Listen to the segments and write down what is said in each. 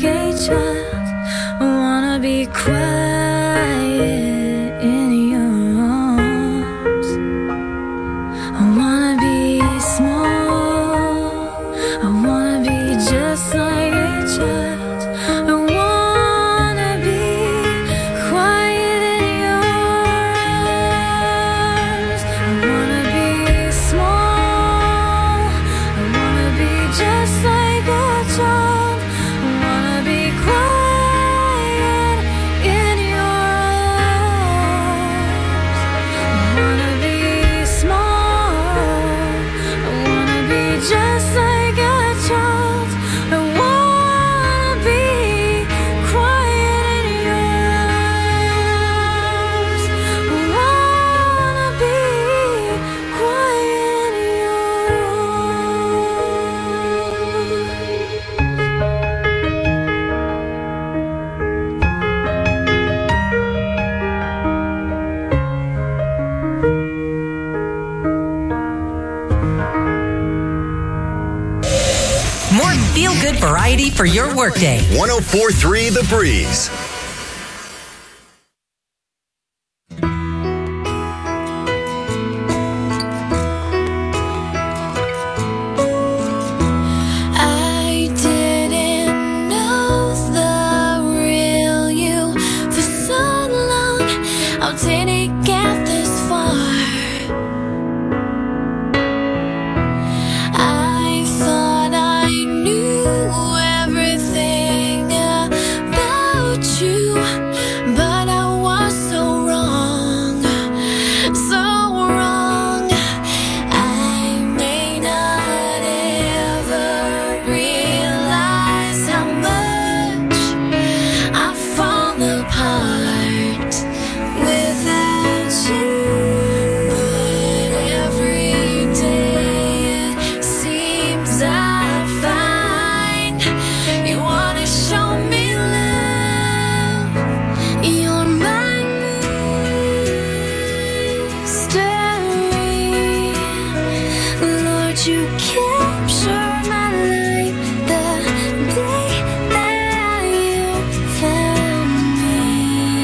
like a child. I wanna be quiet in your arms. I wanna be small. I wanna be just like a child. I wanna be quiet in your arms. I wanna be small. I wanna be just like a child. I wanna be quiet in your arms. I wanna be small. I wanna be just like a child. I wanna be quiet in your arms. I wanna be quiet in your More feel-good variety for your workday. 104.3 The Breeze. I didn't know the real you for so long. How did it get this far? I thought I knew everything about you, but I was so wrong, so wrong. I may not ever realize how much I fall apart without you, but every day it seems I find you wanna show me love. You're my mystery. Lord, you capture my life the day that you found me.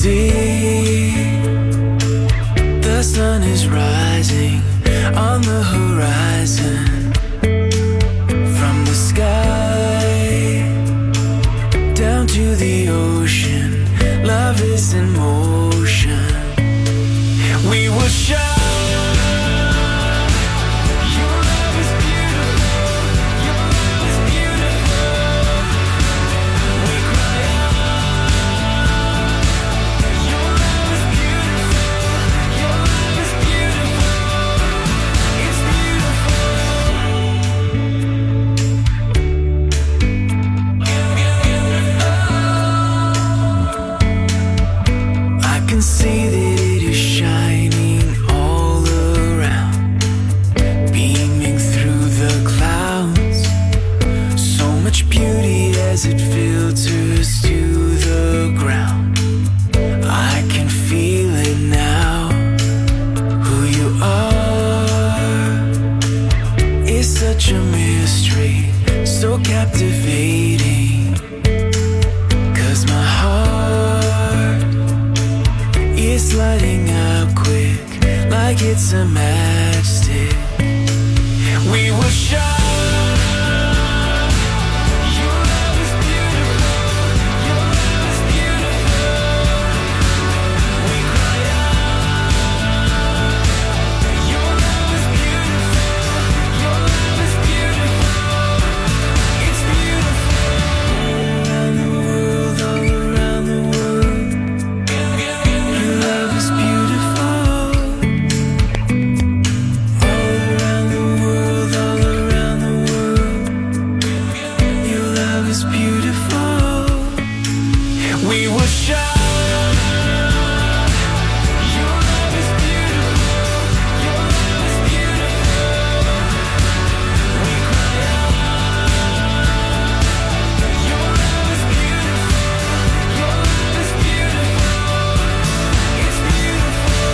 see the sun is rising on the horizon. From the sky down to the ocean, love is in motion. We will shine. See that it is shining all around, beaming through the clouds. So much beauty as it filters to the ground. I can feel it now. Who you are is such a mystery, so captivating. 'Cause my heart it's lighting up quick, like it's a matchstick. We will shine. Your love is beautiful. Your love is beautiful. We cry out. Your love is beautiful. Your love is beautiful. It's beautiful. All around the world, all around the world. Love is beautiful. All around the world, all around the world. Your love is beautiful. We will shine. Your love is beautiful. Your love is beautiful. We cry out. Your love is beautiful. Your love is beautiful. It's beautiful.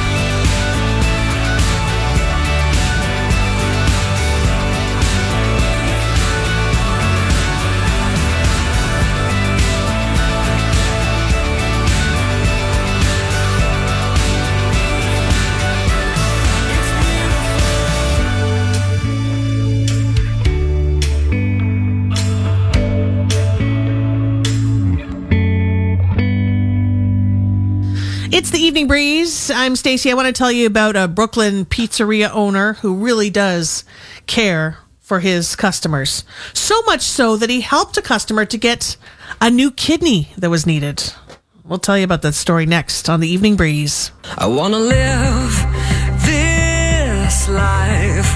It's the Evening Breeze. I'm Stacey. I want to tell you about a Brooklyn pizzeria owner who really does care for his customers. So much so that he helped a customer to get a new kidney that was needed. We'll tell you about that story next on the Evening Breeze. I wanna live this life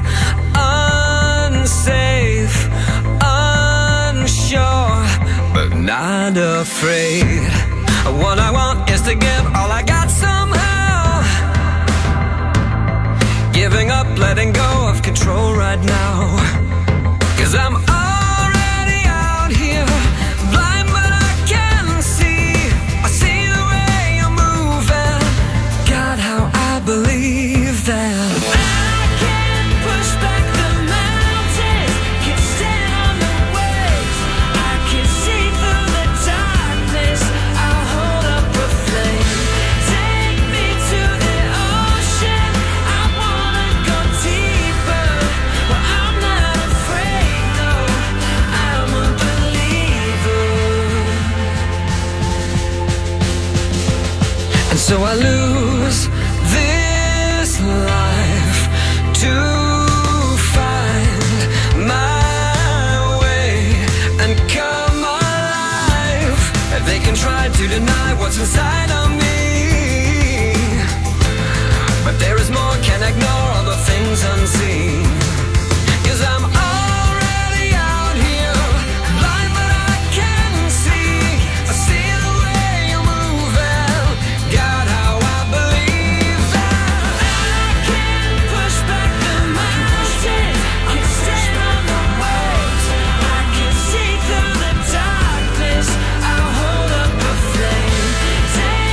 unsafe, unsure, but not afraid. What I want is to give all I got somehow. Giving up, letting go of control right now. 'Cause I'm already out here, blind but I can see. I see the way you're moving. God, how I believe that. I can push back the mountains, can stand on the waves. I can see through the darkness. I'll hold up a flame. Take me to the ocean. I wanna go deeper. Well, I'm not afraid, no. I'm a believer. And so I lose this life to find my way and come alive. They can try to deny what's inside of me, but there is more, can't ignore all the things unseen. 'Cause I'm already out here, blind but I can see. I see the way you're moving. God, how I believe that. I can push back the mountains, can stand on the waves. I can see through the darkness. I'll hold up a flame. Take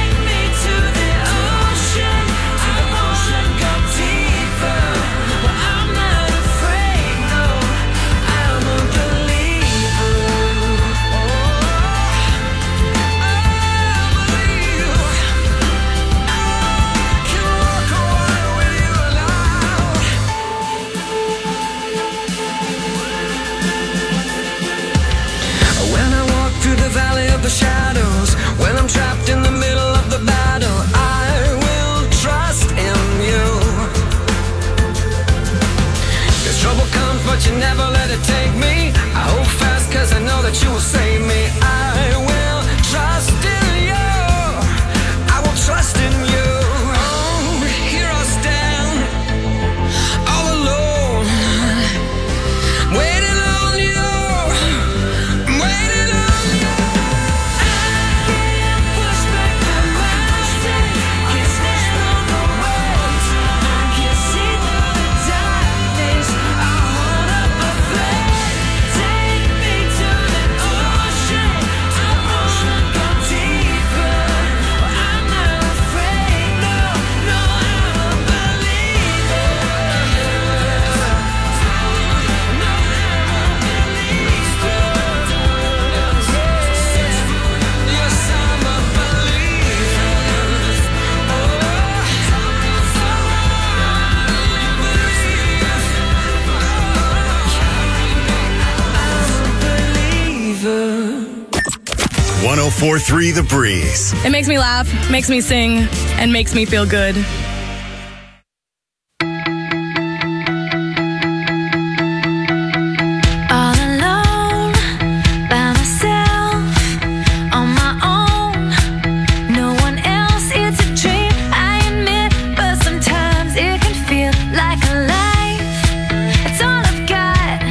104.3 The Breeze. It makes me laugh, makes me sing, and makes me feel good. All alone, by myself, on my own. No one else, it's a dream, I admit. But sometimes it can feel like a life. It's all I've got.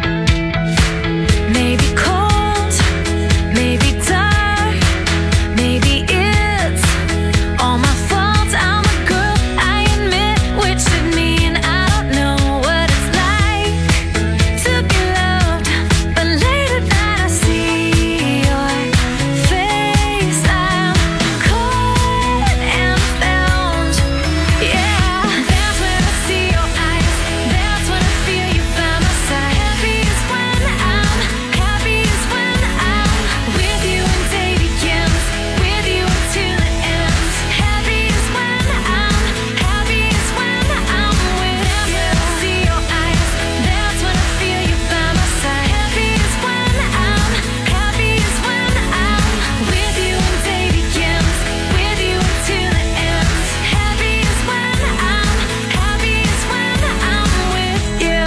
Maybe cold, maybe dark, maybe it's all my fault. I'm a girl, I admit, which should mean I don't know what it's like to be loved. But late at night I see your face. I'm caught and found. Yeah, that's when I see your eyes. That's when I feel you by my side. Happy is when I'm with you and day begins. With you until it ends. Happy is when I'm with you. See your eyes. That's when I feel you by my side. Happy is when I'm with you and day begins. With you until it ends. Happy is when I'm with you.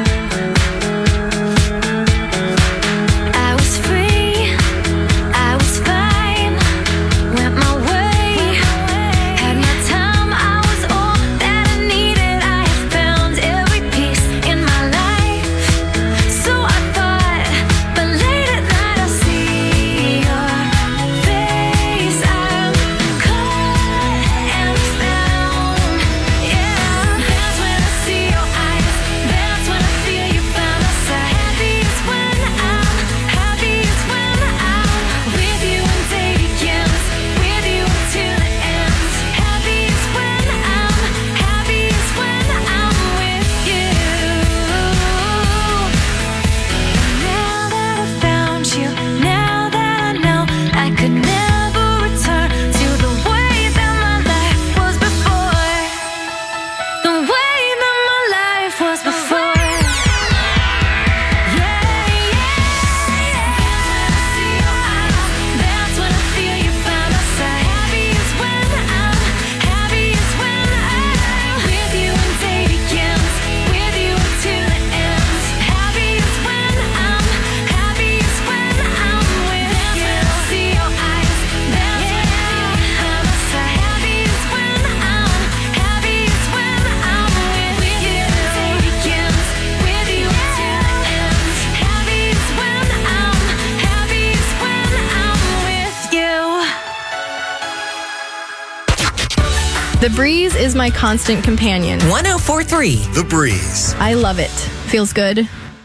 I was free, I was fine, went my way, had my time, I was all that I needed. I had found every piece in my life, so I thought. But late at night I see your face. I'm caught and found. Yeah, that's when I see your eyes. That's when I feel you by my side. Happy is when I'm with you and day begins. With you until it ends. Happy is when I'm with you. Now that I found you, now that I know I could never return to the way that my life was before. The way that my life was before. That's when I feel you by my side. Happy is when I'm with you and day begins. With you until it ends. Happy is when I'm with you. See your eyes. That's when I feel you by my side. Happy is when I'm with you. Day begins. With you until it ends. Happy is when I'm with you. The breeze is my constant companion. 1043. The Breeze. I love it. Feels good.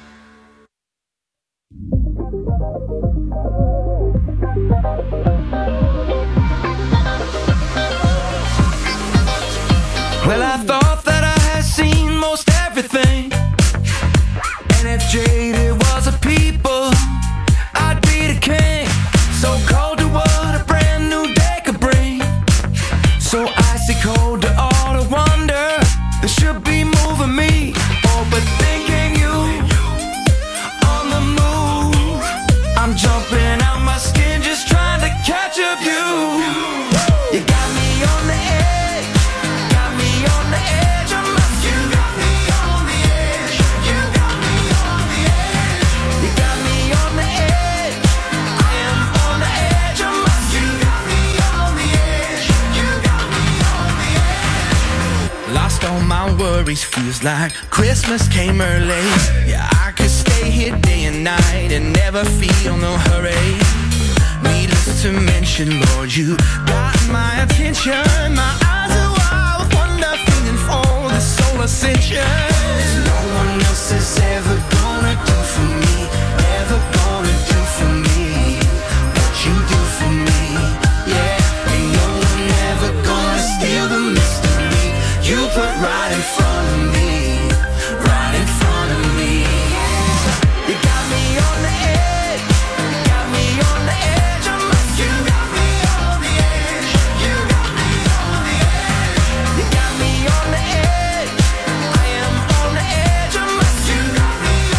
Well, I thought that I had seen most everything. And if jaded was a people, I'd be the king. So cold to what a brand new day could bring. So icy cold to all the wonder that should be moving me. Oh, but thinking you on the move. I'm jumping out my skin just trying to catch a view. You got me on the edge. Got me on the edge of my seat. You got me on the edge. You got me on the edge. You got me on the edge. I am on the edge of my seat. You got me on the edge. You got me on the edge. Lost all my worries, feels like Christmas came early. Yeah, I could stay here day and night and never feel no hurry. Needless to mention, Lord, you got my attention. My eyes are wild with wonder, feeling for the soul ascension. No one else is ever gonna do for me, ever gonna do for me what you do for me. Yeah, ain't no one ever gonna steal the mystery you put right in front of me, right in front of me. You got me on the edge. You got me on the edge of my seat. You got me on the edge. You got me on the edge. You got me on the edge. I am on the edge of my seat. You got me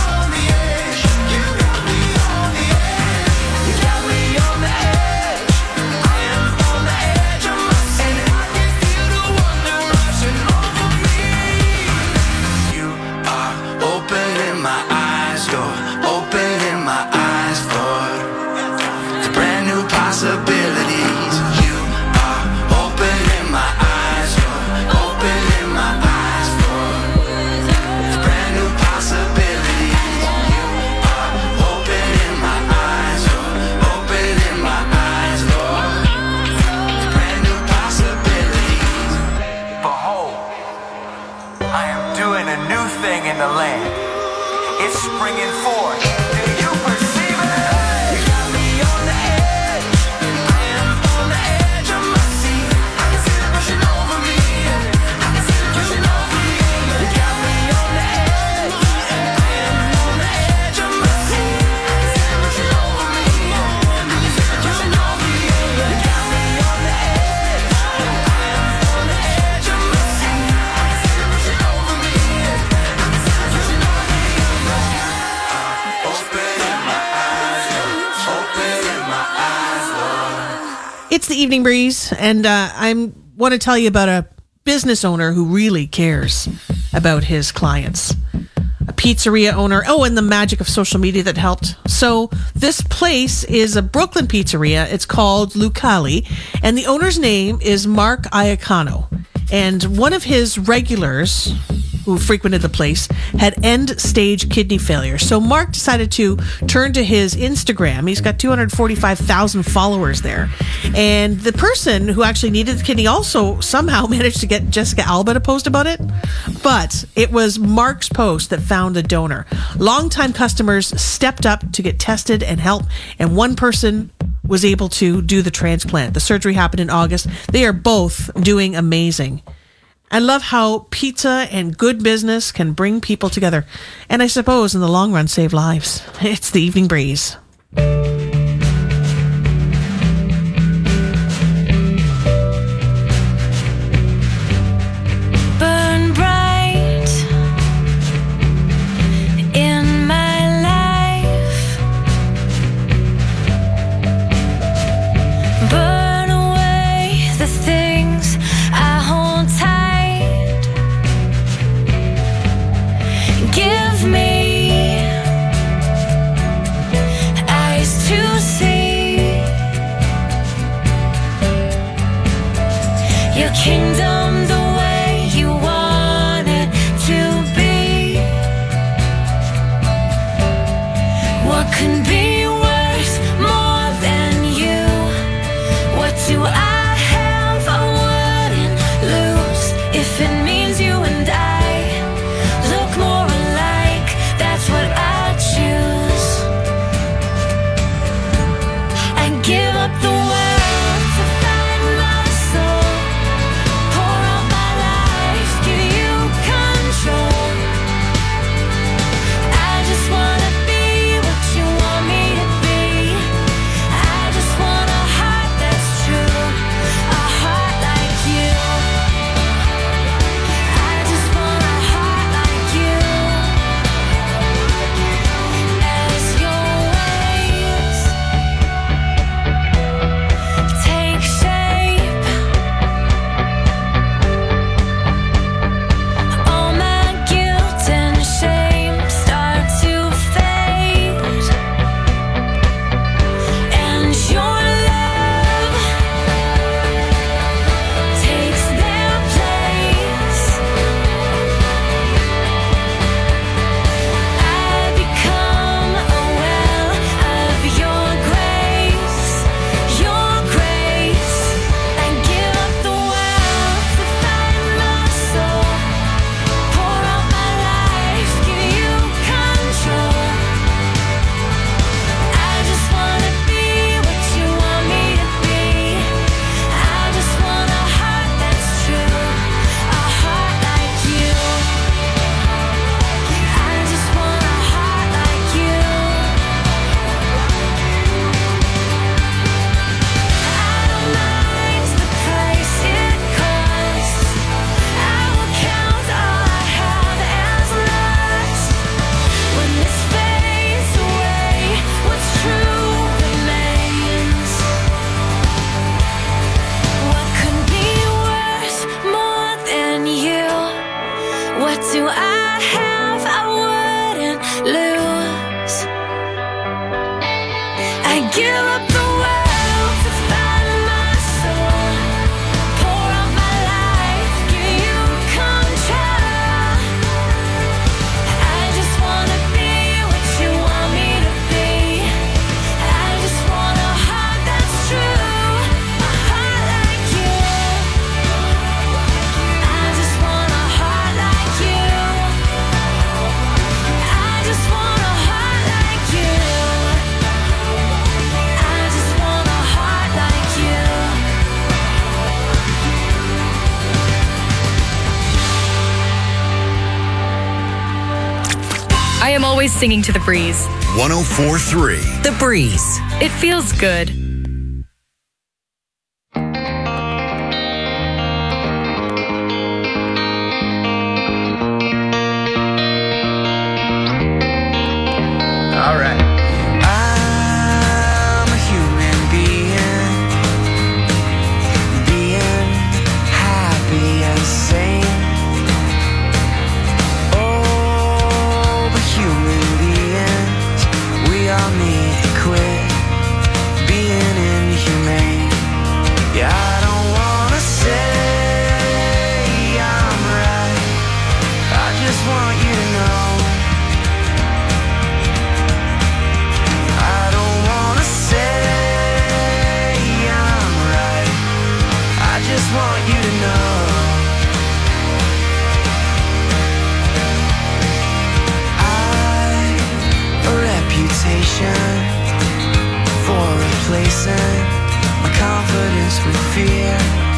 It's the Evening Breeze, and I want to tell you about a business owner who really cares about his clients. A pizzeria owner. Oh, and the magic of social media that helped. So this place is a Brooklyn pizzeria. It's called Lucali, and the owner's name is Mark Iacano. And one of his regulars who frequented the place had end-stage kidney failure. So Mark decided to turn to his Instagram. He's got 245,000 followers there. And the person who actually needed the kidney also somehow managed to get Jessica Alba to post about it. But it was Mark's post that found the donor. Longtime customers stepped up to get tested and help, and one person was able to do the transplant. The surgery happened in August. They are both doing amazing. I love how pizza and good business can bring people together, and I suppose in the long run save lives. It's the Evening Breeze. Burn bright in my life. Burn away the things I hold tight. Give me eyes to see your kingdom the way you want it to be. What can be worth more than you? What do I have I wouldn't lose if it means you and I look more alike? That's what I choose. I give up the world to find my soul. Pour out my life, give you control. I just wanna be what you want me to be. I just want a heart that's true, a heart like you. I just want a heart like you. As your ways take shape, all my guilt and shame start to fade, and your love takes their place. I become a well of your grace, your grace. I give up the world to find my soul. Pour out my life, give you control. I just wanna be what you want me to be. I just want a heart that's true, a heart like you. I just want a heart like you. I don't mind the price it costs. I will count all I have as lost. When this fades away, what's true remains. What could be worth more than you? What do I have I wouldn't lose? I give up the world to find my soul. Pour out my life, give you control. I just wanna be what you want me to be. I just want a heart that's true, a heart like you. I just want a heart like you. I just want a heart like you. I just want a heart like you. I am always singing to the breeze. 1043. The Breeze. It feels good. Alright. I'm a human being. just want you to know. A reputation for replacing my confidence with fear,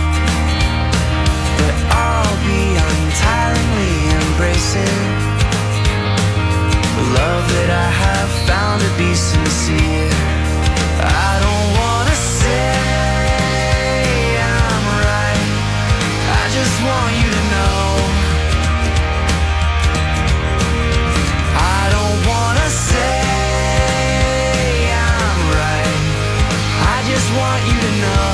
but I'll be untiringly embracing the love that I have found to be sincere. I don't wanna say I'm right, I just want you to know. I don't wanna say I'm right, I just want you to know.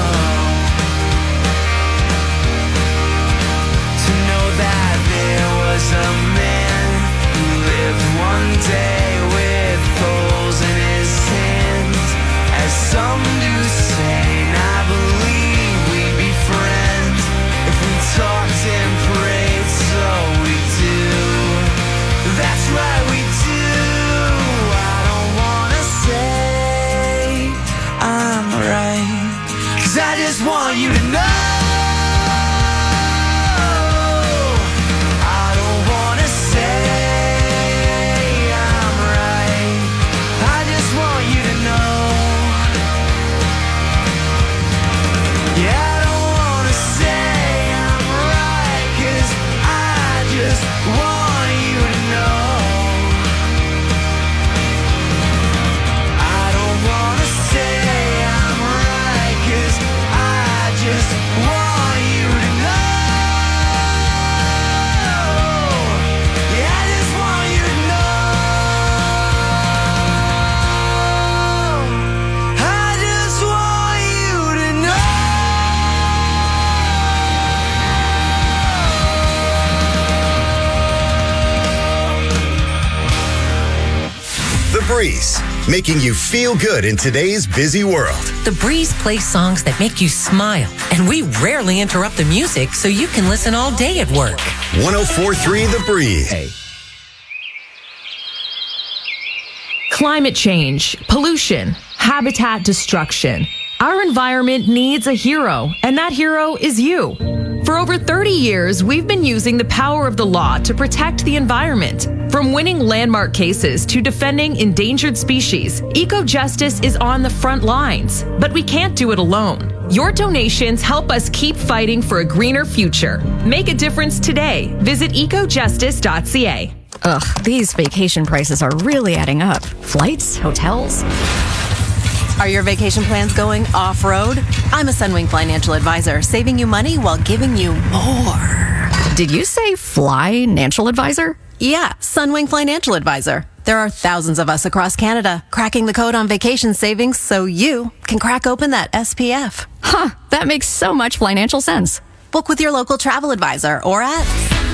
To know that there was a man who lived one day with holes in his hands. As some do say, and I believe we'd be friends if we talked and prayed, so we do. That's right, we do. I don't wanna say I'm right, 'cause I just want you to know. I don't wanna say I'm right, I just want you to know. Yeah, I don't wanna say I'm right, 'cause I just want you to know. I don't wanna say I'm right, 'cause I just want you to know. Yeah, I just want you to know. I just want you to know. The Breeze, making you feel good in today's busy world. The Breeze plays songs that make you smile, and we rarely interrupt the music so you can listen all day at work. 104.3 The Breeze. Climate change, pollution, habitat destruction. Our environment needs a hero, and that hero is you. For over 30 years, we've been using the power of the law to protect the environment. From winning landmark cases to defending endangered species, eco-justice is on the front lines. But we can't do it alone. Your donations help us keep fighting for a greener future. Make a difference today. Visit ecojustice.ca. Ugh, these vacation prices are really adding up. Flights, hotels. Are your vacation plans going off-road? I'm a Sunwing financial advisor, saving you money while giving you more. Did you say financial advisor? Yeah, Sunwing Financial Advisor. There are thousands of us across Canada cracking the code on vacation savings so you can crack open that SPF. Huh, that makes so much financial sense. Book with your local travel advisor or at...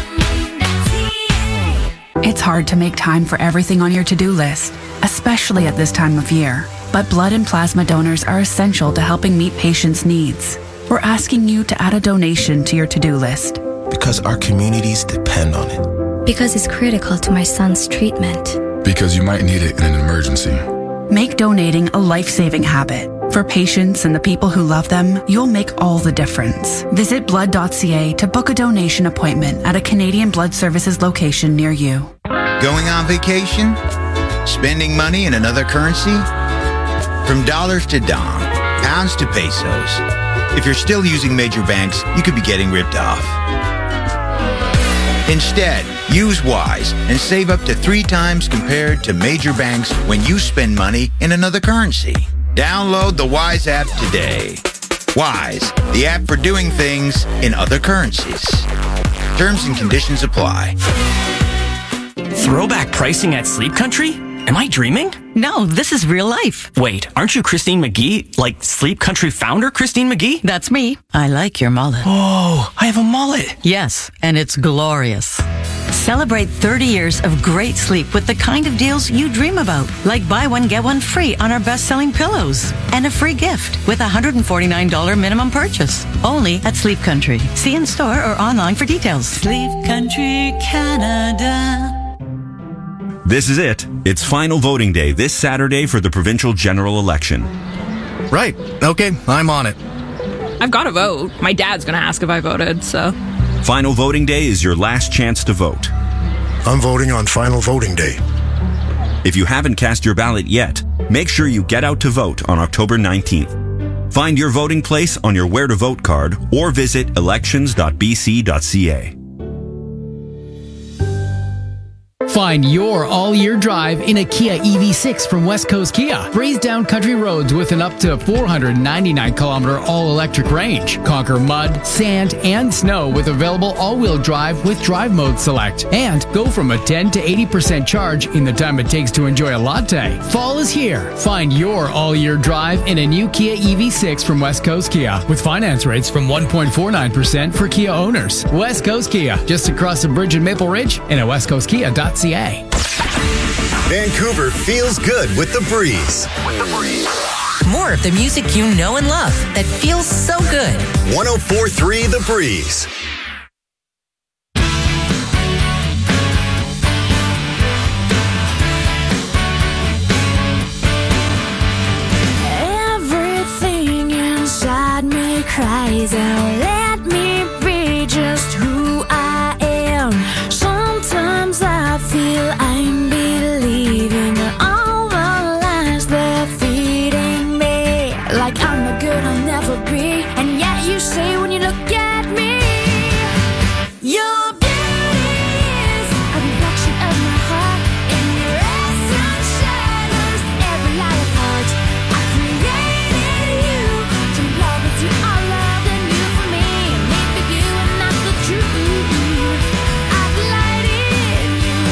It's hard to make time for everything on your to-do list, especially at this time of year. But blood and plasma donors are essential to helping meet patients' needs. We're asking you to add a donation to your to-do list. Because our communities depend on it. Because it's critical to my son's treatment. Because you might need it in an emergency. Make donating a life-saving habit. For patients and the people who love them, you'll make all the difference. Visit blood.ca to book a donation appointment at a Canadian Blood Services location near you. Going on vacation? Spending money in another currency? From dollars to dong, pounds to pesos. If you're still using major banks, you could be getting ripped off. Instead, use Wise and save up to 3 times compared to major banks when you spend money in another currency. Download the Wise app today. Wise, the app for doing things in other currencies. Terms and conditions apply. Throwback pricing at Sleep Country? Am I dreaming? No, this is real life. Wait, aren't you Christine McGee? Like Sleep Country founder Christine McGee? That's me. I like your mullet. Oh, I have a mullet. Yes, and it's glorious. Celebrate 30 years of great sleep with the kind of deals you dream about. Like buy one, get one free on our best-selling pillows. And a free gift with a $149 minimum purchase. Only at Sleep Country. See in store or online for details. Sleep Country, Canada. This is it. It's final voting day this Saturday for the provincial general election. Right. Okay, I'm on it. I've got to vote. My dad's going to ask if I voted, so. Final voting day is your last chance to vote. I'm voting on final voting day. If you haven't cast your ballot yet, make sure you get out to vote on October 19th. Find your voting place on your Where to Vote card or visit elections.bc.ca. Find your all-year drive in a Kia EV6 from West Coast Kia. Breeze down country roads with an up to 499-kilometer all-electric range. Conquer mud, sand, and snow with available all-wheel drive with Drive Mode Select. And go from a 10 to 80% charge in the time it takes to enjoy a latte. Fall is here. Find your all-year drive in a new Kia EV6 from West Coast Kia with finance rates from 1.49% for Kia owners. West Coast Kia, just across the bridge in Maple Ridge and at westcoastkia.ca. Vancouver feels good with The Breeze. More of the music you know and love that feels so good. 104.3 The Breeze. Everything inside me cries out, let me be just who I am. Sometimes I feel I'm believing all the lies they're feeding me. Like I'm no good, I'll never be. And yet you say when you look at me, your beauty is a reflection of my heart. In your essence shatters every lie apart. I created you to love as you are loved, and you for me, and me for you, and that's the truth. I've lied in you.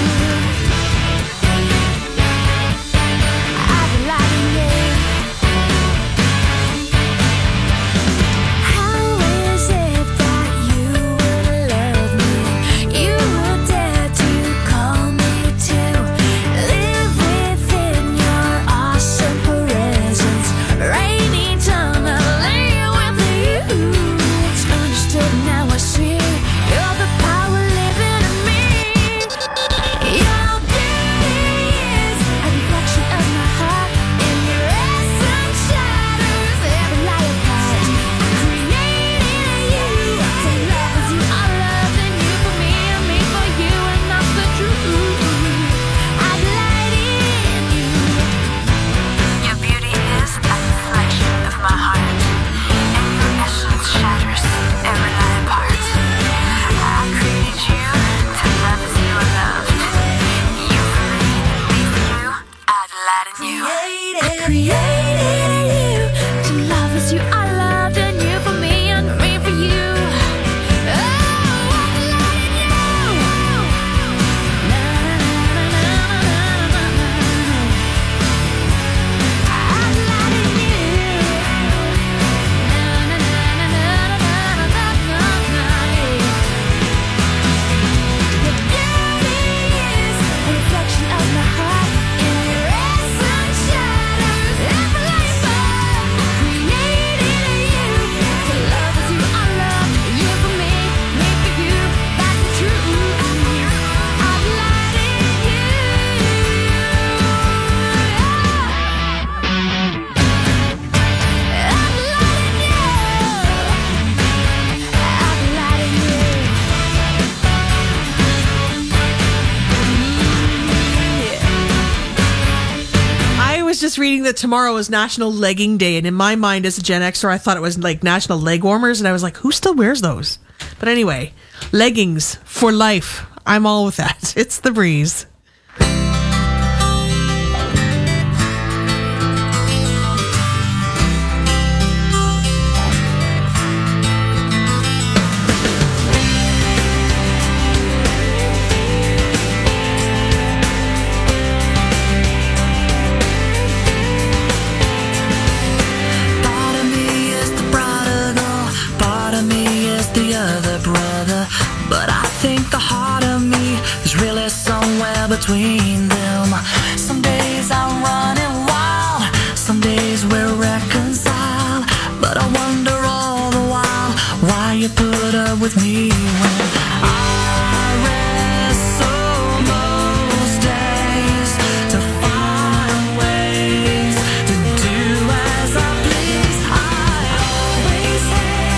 I've lied in you. How is it that you would love me? You would dare to call me to live within your awesome presence, reign eternally with you. It's understood now, I see you're the power living in me. Your beauty is a reflection of my heart. In your essence shatters every lie apart. I created you to love as you are loved, and you for me, and me for you, and that's the truth. I've lied in you. Your beauty is a reflection of my heart, and your essence shatters every lie apart. I created you to love as you are loved. You for me for you, I've lied in you. I created you to love as you are loved, and you for me, and me for you. Oh, I've lied in you. Na, na, na, na, na, na, na. I've lied in you. Na, na, na, na, na, na, na, na, na. Your beauty is a reflection of my heart. In your essence shatters every lie apart. Created you to love as you are loved. You for me for you. That's the truth. I've lied in you. I've lied in you. I've lied in you. I was just reading that tomorrow is National Legging Day, and in my mind as a Gen Xer, I thought it was like National Leg Warmers, and I was like, who still wears those? But anyway, leggings for life. I'm all with that. It's The Breeze. Part of me is the prodigal, part of me is the other brother. But I think the heart of me is really somewhere between them. Some days I'm running wild, some days we're reconciled. But I wonder all the while why you put up with me when I wrestle most days to find ways to do as I please. I always had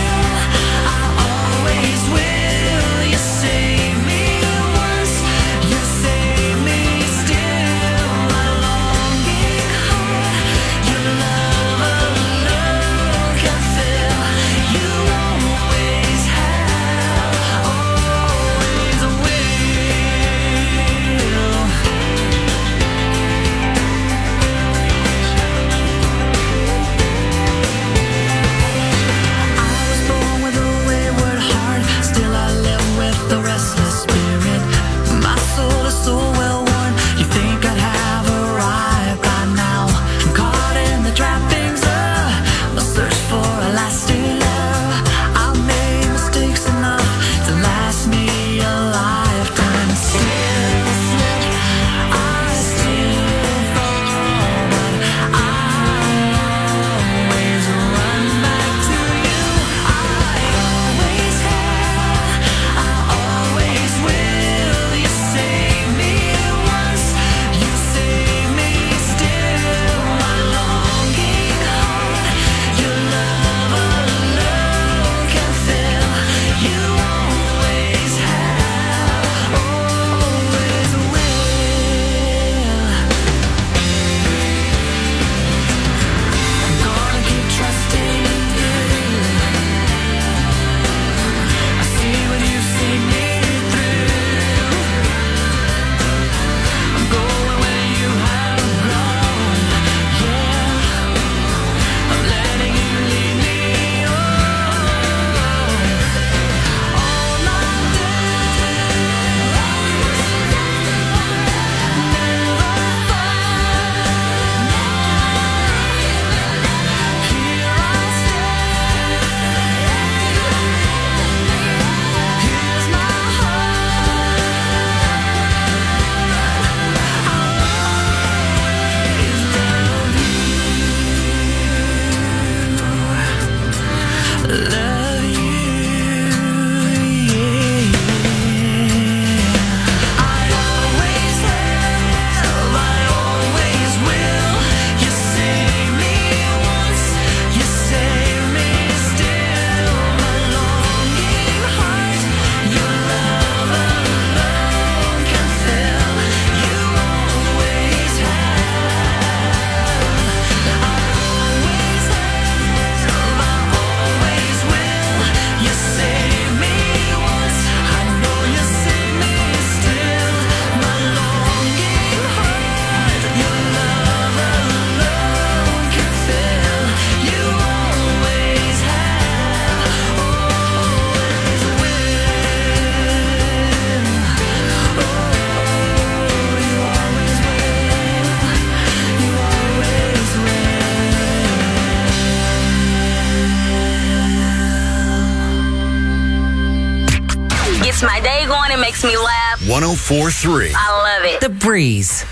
gets my day going. It makes me laugh. 104.3. I love it. The Breeze.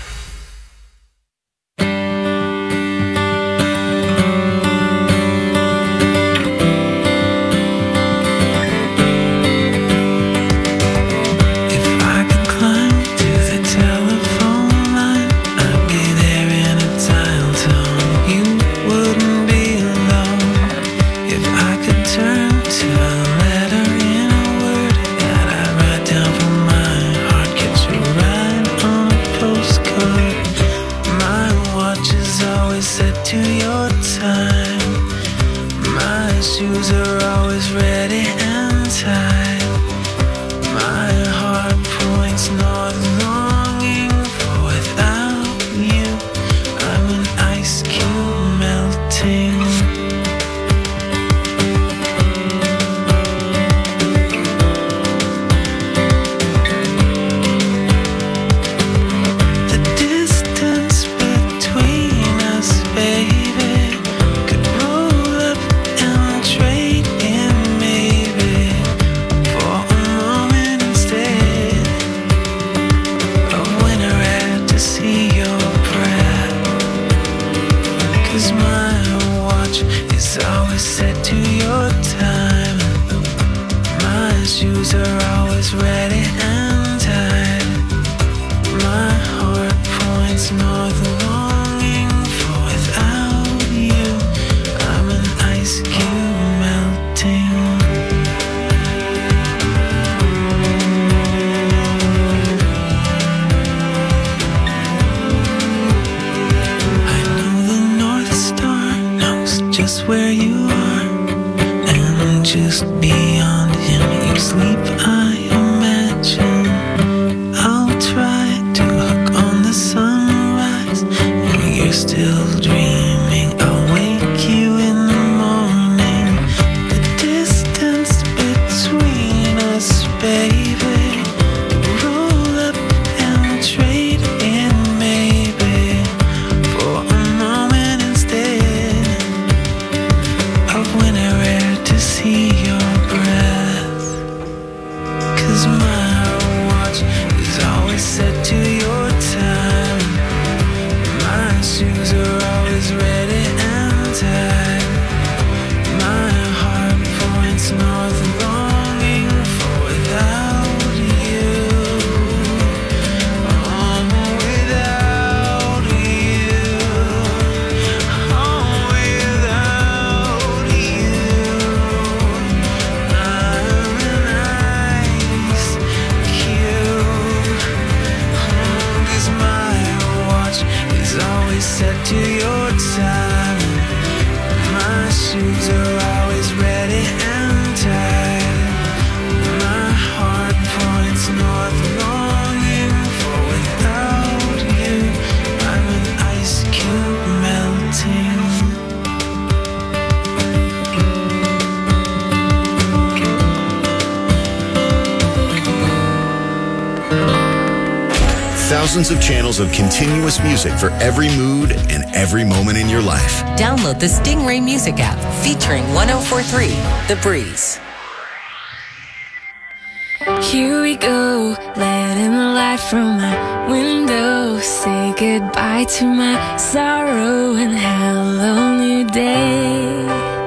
Thousands of channels of continuous music for every mood and every moment in your life. Download the Stingray Music app featuring 104.3 The Breeze. Here we go, letting the light from my window say goodbye to my sorrow and hello new day.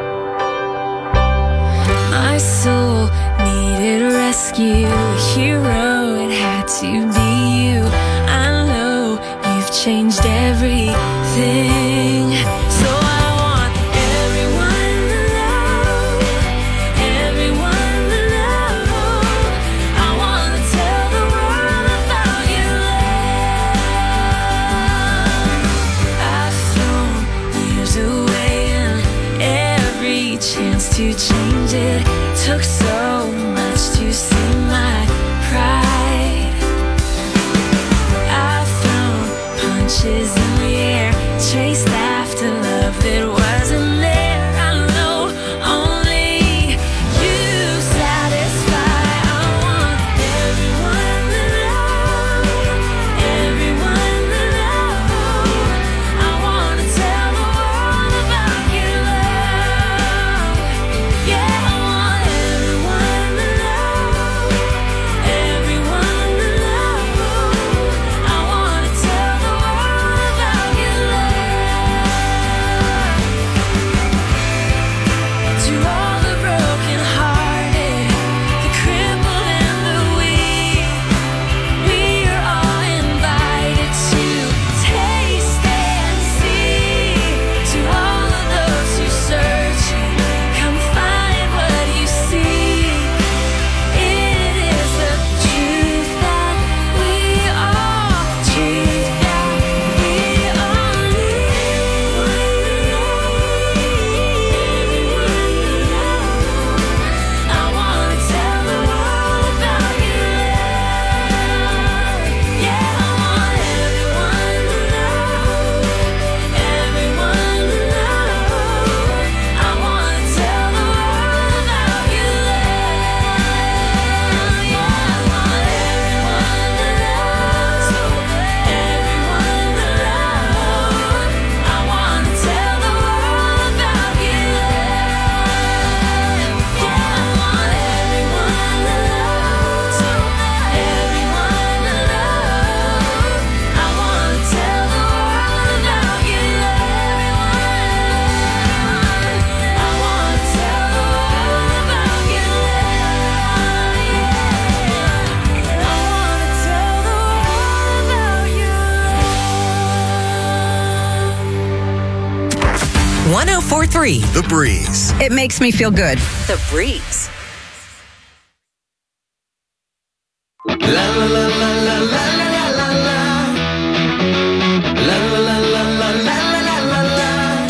My soul needed a rescue, a hero, it had to be you. I know you've changed everything, so I want everyone to know, everyone to know. I want to tell the world about your love. I've thrown years away and every chance to change it took so much to see my pride. I've thrown punches in the air, chased after love that wasn't there. I know only you satisfy. I want everyone to know, everyone to know. I want to tell the world about your love. Yeah, I want everyone. 104.3 The Breeze. It makes me feel good. The Breeze. La la la la la la la la la. La la la la la la la la la la.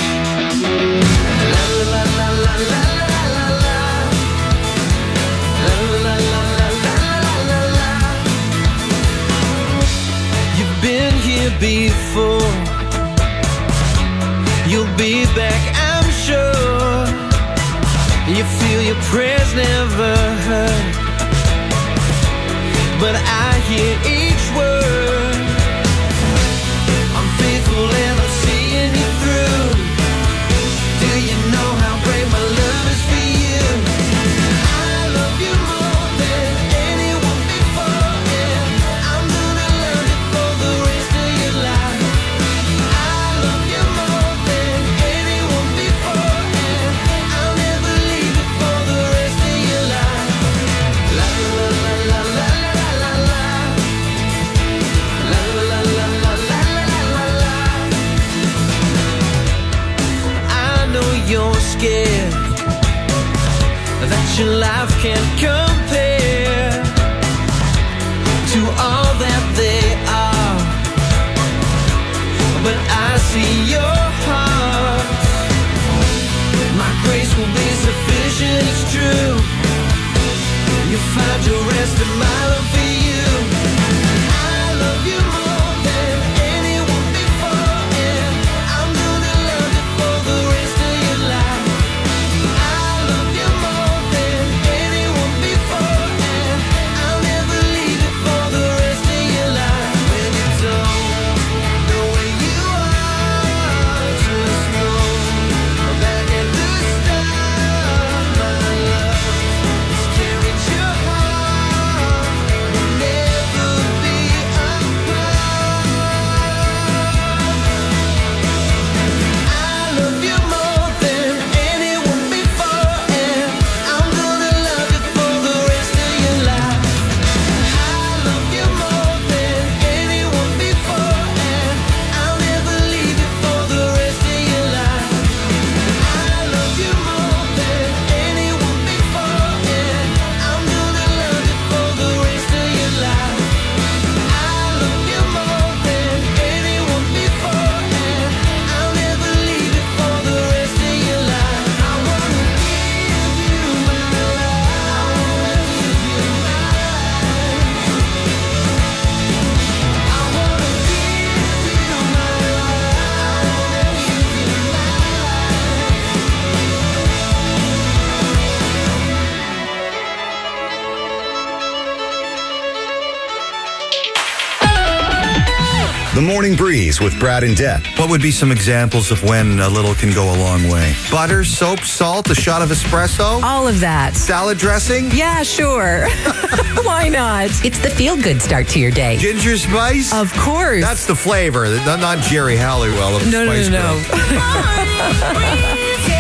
La la la la la la la la. La la la la la la la. You've been here before. You'll be back, I'm sure. You feel your prayers never heard, but I hear each word. I'm faithful and I'm seeing you through. Do you know how great my love is for you? I love you more than anyone before, and I'm gonna love you for the rest of your life. I love you more than anyone before, and I'll never leave you for the rest of your life. La la la la la la la la. La la la la la la la la. I know you're scared that your life can't compare to all that they are, but I see your heart. My grace will be sufficient, it's true. You'll find your rest in my love for you. I love you more than anyone before, and I'm gonna love you for the rest of your life. I love you more than anyone before, and I'll never leave you for the rest of your life. When you don't know where you are, just know that at the start, my love has carried your heart. We'll never be apart. I love you more than anyone before, and I'm gonna love you for the rest of your life. I love you more than anyone before, and I'll never leave you for the rest of your life. I love you more than anyone before, and I'm gonna love you for the rest of your life. I love you more than anyone before, and I'll never leave you for the rest of your life. I wanna give you my life. I wanna give you my life. I wanna give you my life. I wanna give you The Morning Breeze with Brad and Deb. What would be some examples of when a little can go a long way? Butter, soap, salt, a shot of espresso? All of that. Salad dressing? Yeah, sure. Why not? It's the feel-good start to your day. Ginger spice? Of course. That's the flavor, not Jerry Halliwell of No, Spice no, Girl. no.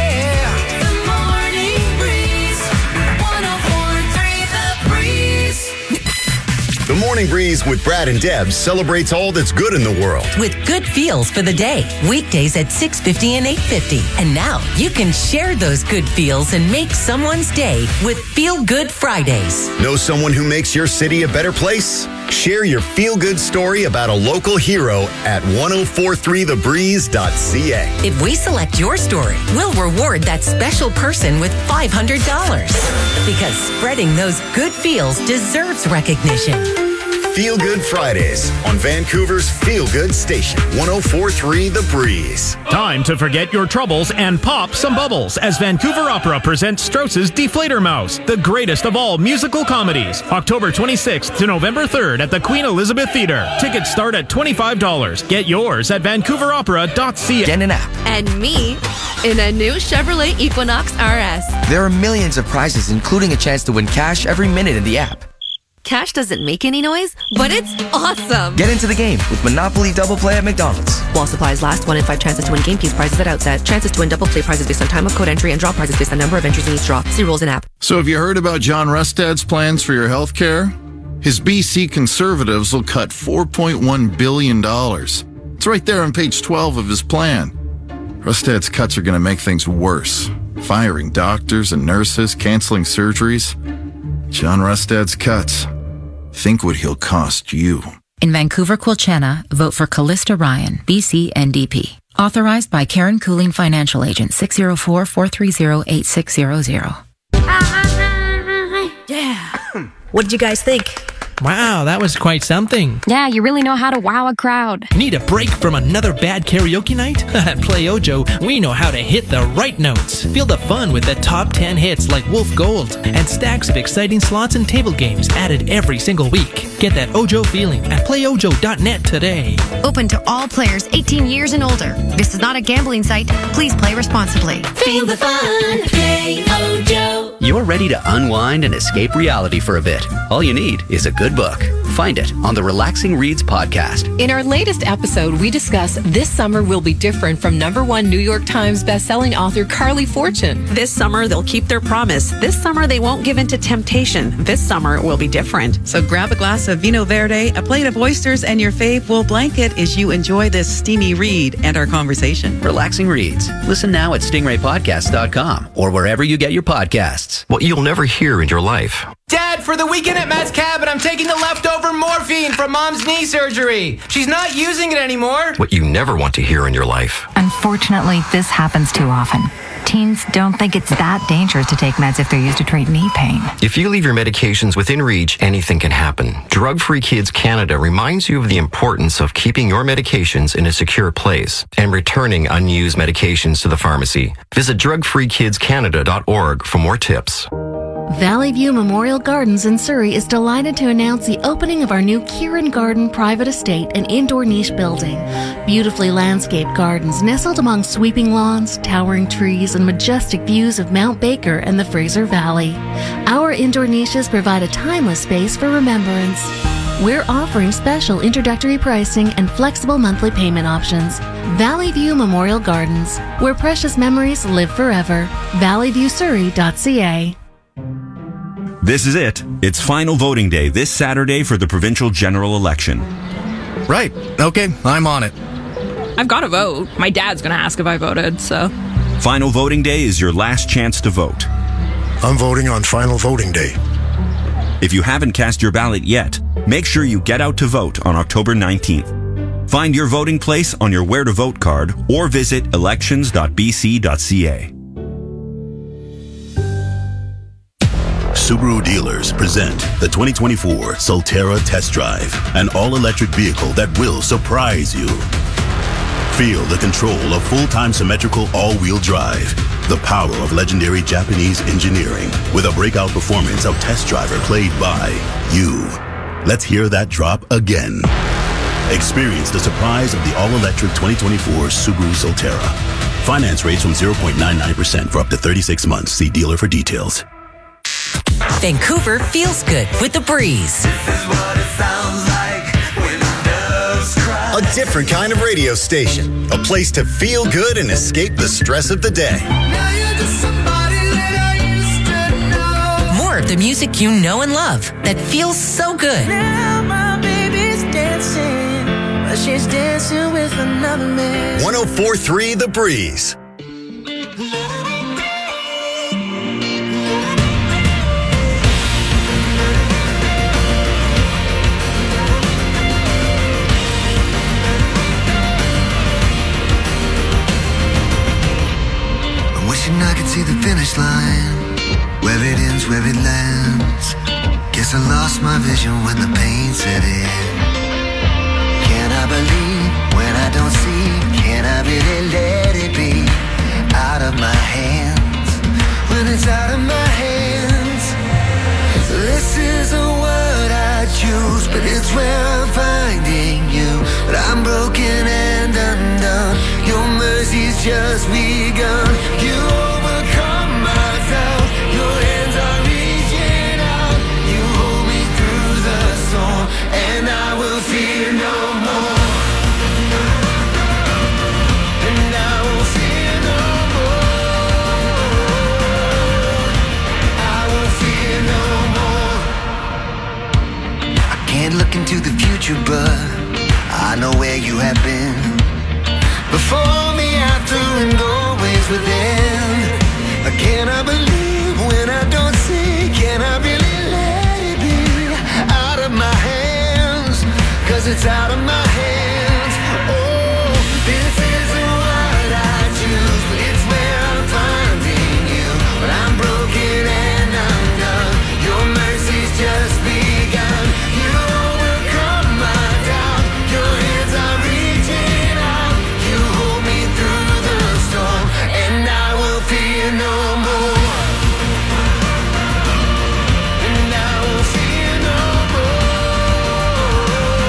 The Morning Breeze with Brad and Deb celebrates all that's good in the world. With good feels for the day. Weekdays at 6:50 and 8:50. And now you can share those good feels and make someone's day with Feel Good Fridays. Know someone who makes your city a better place? Share your feel-good story about a local hero at 1043thebreeze.ca. If we select your story, we'll reward that special person with $500. Because spreading those good feels deserves recognition. Feel Good Fridays on Vancouver's Feel Good Station, 1043 The Breeze. Time to forget your troubles and pop some bubbles as Vancouver Opera presents Strauss's Deflator Mouse, the greatest of all musical comedies. October 26th to November 3rd at the Queen Elizabeth Theatre. Tickets start at $25. Get yours at vancouveropera.ca. Get an app. And me in a new Chevrolet Equinox RS. There are millions of prizes, including a chance to win cash every minute in the app. Cash doesn't make any noise, but it's awesome. Get into the game with Monopoly Double Play at McDonald's. While supplies last, 1 in 5 chances to win game piece prizes at outset. Chances to win double play prizes based on time of code entry and draw prizes based on number of entries in each draw. See rules in app. So have you heard about John Rustad's plans for your health care? His BC Conservatives will cut $4.1 billion. It's right there on page 12 of his plan. Rustad's cuts are going to make things worse. Firing doctors and nurses, canceling surgeries. John Rustad's cuts. Think what he'll cost you. In Vancouver, Quilchena, vote for Callista Ryan, BC NDP. Authorized by Karen Cooling Financial Agent, 604-430-8600. Yeah. What did you guys think? Wow, that was quite something. Yeah, you really know how to wow a crowd. Need a break from another bad karaoke night? At Play Ojo, we know how to hit the right notes. Feel the fun with the top 10 hits like Wolf Gold and stacks of exciting slots and table games added every single week. Get that Ojo feeling at playojo.net today. Open to all players 18 years and older. This is not a gambling site. Please play responsibly. Feel the fun. Play Ojo. You're ready to unwind and escape reality for a bit. All you need is a good book. Find it on the Relaxing Reads podcast. In our latest episode, we discuss This Summer Will Be Different from #1 New York Times bestselling author Carly Fortune. This summer, they'll keep their promise. This summer, they won't give in to temptation. This summer will be different. So grab a glass of Vino Verde, a plate of oysters, and your fave wool blanket as you enjoy this steamy read and our conversation. Relaxing Reads. Listen now at stingraypodcast.com or wherever you get your podcasts. What you'll never hear in your life. Dad, for the weekend at Matt's cabin, I'm taking the leftover morphine from Mom's knee surgery. She's not using it anymore. What you never want to hear in your life. Unfortunately, this happens too often. Teens don't think it's that dangerous to take meds if they're used to treat knee pain. If you leave your medications within reach, anything can happen. Drug Free Kids Canada reminds you of the importance of keeping your medications in a secure place and returning unused medications to the pharmacy. Visit drugfreekidscanada.org for more tips. Valley View Memorial Gardens in Surrey is delighted to announce the opening of our new Kieran Garden private estate and indoor niche building. Beautifully landscaped gardens nestled among sweeping lawns, towering trees, and majestic views of Mount Baker and the Fraser Valley. Our indoor niches provide a timeless space for remembrance. We're offering special introductory pricing and flexible monthly payment options. Valley View Memorial Gardens, where precious memories live forever. valleyviewsurrey.ca. This is it. It's final voting day this Saturday for the provincial general election. Right. Okay, I'm on it. I've got to vote. My dad's going to ask if I voted, so. Final voting day is your last chance to vote. I'm voting on final voting day. If you haven't cast your ballot yet, make sure you get out to vote on October 19th. Find your voting place on your Where to Vote card or visit elections.bc.ca. Subaru dealers present the 2024 Solterra Test Drive, an all-electric vehicle that will surprise you. Feel the control of full-time symmetrical all-wheel drive, the power of legendary Japanese engineering, with a breakout performance of Test Driver played by you. Let's hear that drop again. Experience the surprise of the all-electric 2024 Subaru Solterra. Finance rates from 0.99% for up to 36 months. See dealer for details. Vancouver feels good with The Breeze. A different kind of radio station. A place to feel good and escape the stress of the day. More of the music you know and love that feels so good. Now my baby's dancing, but she's dancing with another man. 104.3 The Breeze. I could see the finish line, where it ends, where it lands. Guess I lost my vision when the pain set in. Can I believe when I don't see? Can I really let it be out of my hands? When it's out of my hands, this is a word I choose, but it's where I'm finding you. But I'm broken and undone. Your mercy's just begun. You overcome my doubt. Your hands are reaching out. You hold me through the storm, and I will fear no more. And I will fear no more. I will fear no more. I can't look into the future, but I know where you have been. Before me, after, and 'cause it's out of my hands. Oh, this isn't what I choose, but it's where I'm finding you. But I'm broken and I'm done. Your mercy's just begun. You overcome my doubt. Your hands are reaching out. You hold me through the storm, and I will fear no more. And I will fear no more.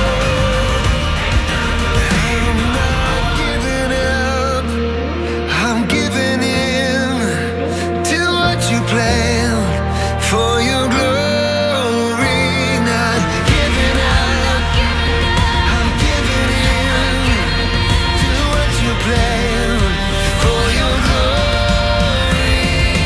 I'm not giving up. I'm giving in to what you planned for your glory. Not giving up. I'm giving in to what you planned for your glory.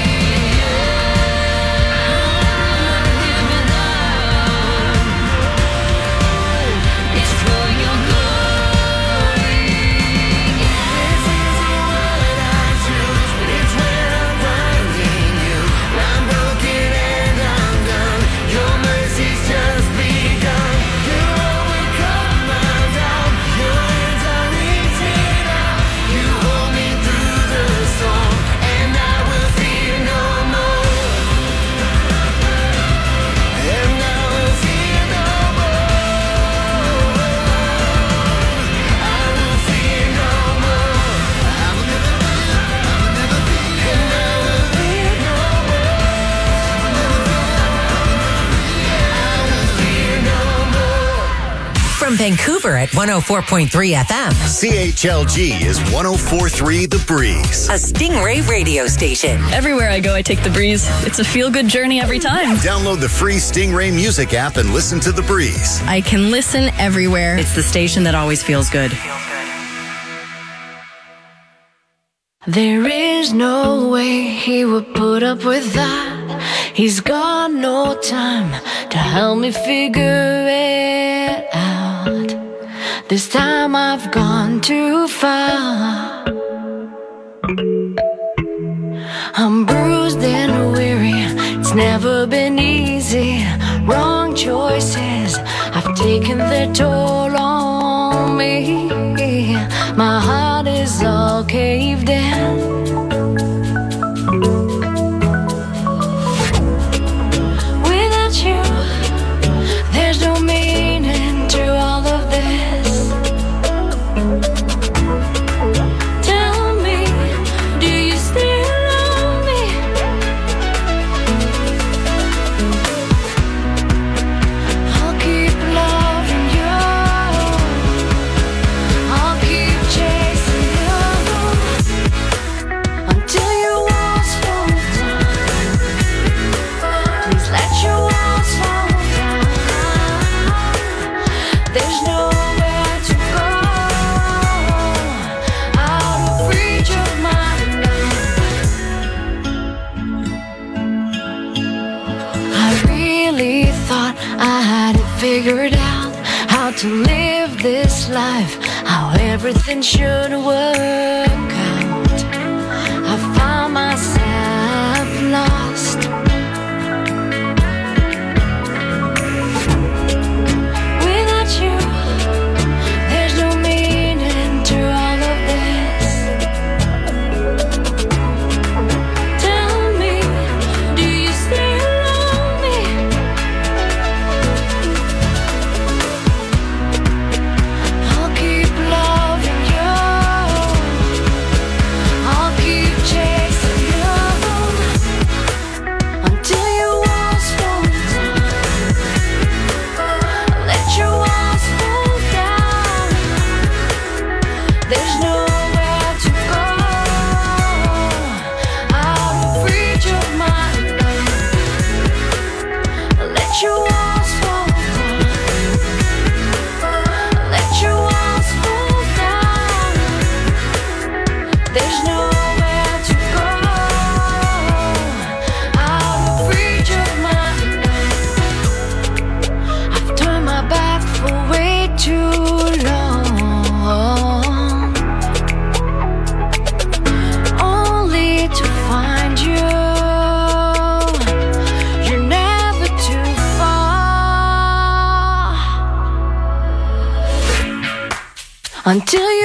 It's for your glory. This isn't what I choose, but it's where I'm finding you. I'm broken and I'm done. Your mercy's just begun. You overcome my doubt. Your hands are reaching out. You hold me through the storm, and I will fear no more. And I will fear no more. I will fear no more. I will never be, and I will fear no more. I will fear no more. From Vancouver at 104.3 FM, CHLG is 104.3 The Breeze. a Stingray radio station. Everywhere I go, I take the breeze. It's a feel-good journey every time. Download the free Stingray music app and listen to The Breeze. I can listen everywhere. It's the station that always feels good. There is no way he would put up with that. He's got no time to help me figure it out. This time I've gone too far. I'm bruised and weary. It's never been easy. Wrong choices have taken their toll on me. My heart is all caved in. Without you, there's no meaning to all of this. Tell me, do you still love me? I'll keep loving you. I'll keep chasing you until your walls fall down. Please let your walls fall down. There's nowhere to go out of reach of my love. I really thought I had it figured out, how to live this life, how everything should work out. I found myself lost. Without you, there's no meaning to all of this. Tell me, do you still love me? I'll keep loving you. until